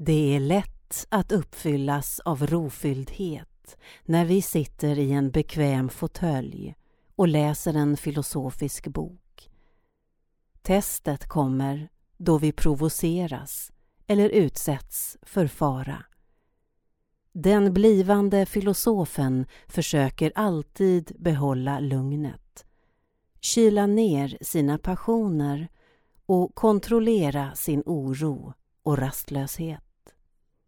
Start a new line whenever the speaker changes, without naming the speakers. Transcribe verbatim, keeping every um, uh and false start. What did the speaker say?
Det är lätt att uppfyllas av rofylldhet när vi sitter i en bekväm fåtölj och läser en filosofisk bok. Testet kommer då vi provoceras eller utsätts för fara. Den blivande filosofen försöker alltid behålla lugnet, kyla ner sina passioner och kontrollera sin oro och rastlöshet.